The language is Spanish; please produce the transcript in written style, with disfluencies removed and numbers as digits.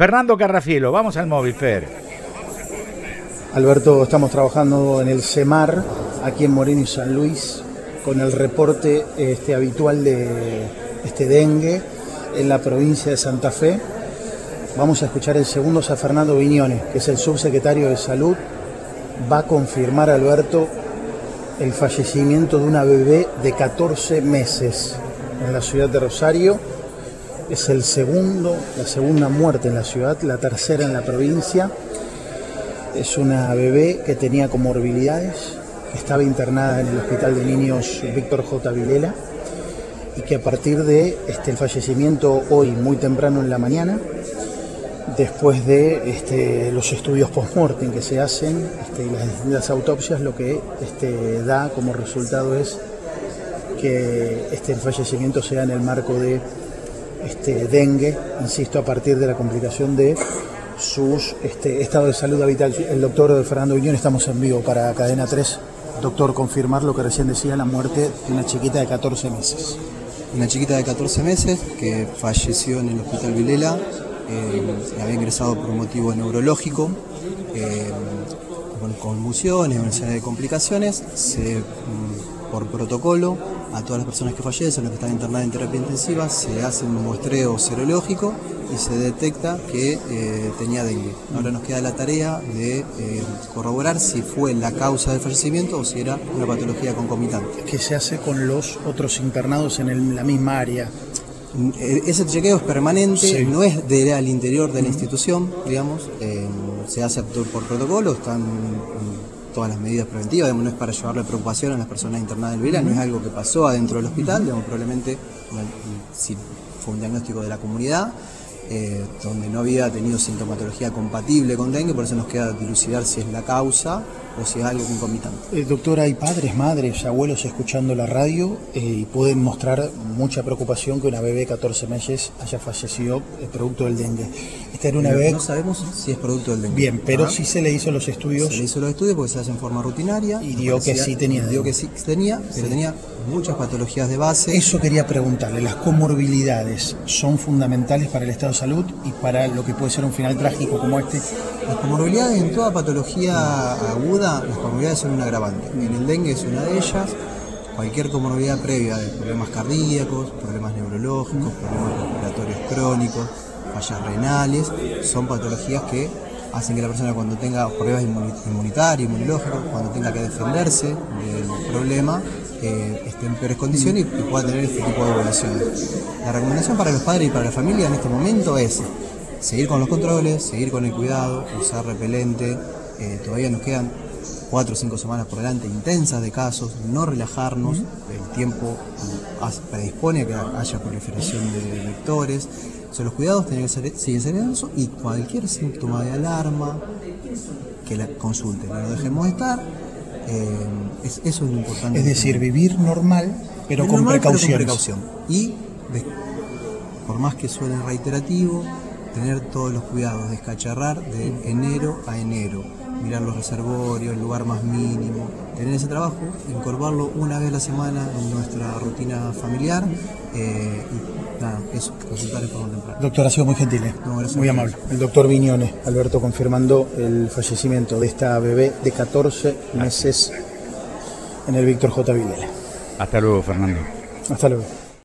Fernando Carrafielo, vamos al móvil, Fer. Alberto, estamos trabajando en el CEMAR, aquí en Moreno y San Luis, con el reporte habitual de dengue en la provincia de Santa Fe. Vamos a escuchar el segundo a Fernando Viñones, que es el subsecretario de Salud. Va a confirmar, Alberto, el fallecimiento de una bebé de 14 meses en la ciudad de Rosario. Es la segunda muerte en la ciudad, la tercera en la provincia. Es una bebé que tenía comorbilidades, que estaba internada en el Hospital de Niños Víctor J. Vilela y que a partir de el fallecimiento hoy muy temprano en la mañana, después de los estudios post-mortem que se hacen, las distintas autopsias, lo que da como resultado es que el fallecimiento sea en el marco de dengue, insisto, a partir de la complicación de sus estado de salud habitual. El doctor Fernando Viñones, estamos en vivo para Cadena 3. Doctor, confirmar lo que recién decía, la muerte de una chiquita de 14 meses. Una chiquita de 14 meses que falleció en el Hospital Vilela, había ingresado por un motivo neurológico, con conmociones, una serie de complicaciones. Por protocolo, a todas las personas que fallecen, las que están internadas en terapia intensiva, se hace un muestreo serológico y se detecta que tenía dengue. Ahora nos queda la tarea de corroborar si fue la causa del fallecimiento o si era una patología concomitante. ¿Qué se hace con los otros internados en la misma área? Ese chequeo es permanente, sí. No es al interior de la institución, digamos, se hace por protocolo, están todas las medidas preventivas, digamos, no es para llevarle preocupación a las personas internadas del Vilela, no es algo que pasó adentro del hospital, digamos, probablemente si fue un diagnóstico de la comunidad, donde no había tenido sintomatología compatible con dengue, por eso nos queda dilucidar si es la causa o si es algo concomitante. Doctor, hay padres, madres, abuelos escuchando la radio y pueden mostrar mucha preocupación que una bebé de 14 meses haya fallecido producto del dengue. Esta era una bebé... No sabemos si es producto del dengue. Bien, pero sí se le hizo los estudios. Se le hizo los estudios porque se hace en forma rutinaria. Y dio que sí tenía. Dio que sí tenía, pero tenía muchas patologías de base. Eso quería preguntarle, ¿las comorbilidades son fundamentales para el estado de salud y para lo que puede ser un final trágico como este? Las comorbilidades en toda patología aguda, las comorbilidades son un agravante. En el dengue es una de ellas. Cualquier comorbilidad previa de problemas cardíacos, problemas neurológicos, problemas respiratorios crónicos, fallas renales, son patologías que hacen que la persona, cuando tenga problemas inmunitarios, inmunológicos, cuando tenga que defenderse del problema, esté en peores condiciones y pueda tener este tipo de evoluciones. La recomendación para los padres y para la familia en este momento es seguir con los controles, seguir con el cuidado, usar repelente. Todavía nos quedan 4 o 5 semanas por delante intensas de casos, no relajarnos, el tiempo predispone a que haya proliferación de vectores. Los cuidados tienen que seguir siendo eso, y cualquier síntoma de alarma que la consulte, no lo dejemos de estar. Eso es lo importante. Es decir, vivir normal, pero con precaución. Y por más que suene reiterativo, tener todos los cuidados, descacharrar de enero a enero, mirar los reservorios, el lugar más mínimo, tener ese trabajo, incorporarlo una vez a la semana en nuestra rutina familiar, y nada, eso, consultar en forma temprana. Doctor, ha sido muy gentil, muy amable. El doctor Viñones, Alberto, confirmando el fallecimiento de esta bebé de 14 meses en el Víctor J. Vilela. Hasta luego, Fernando. Hasta luego.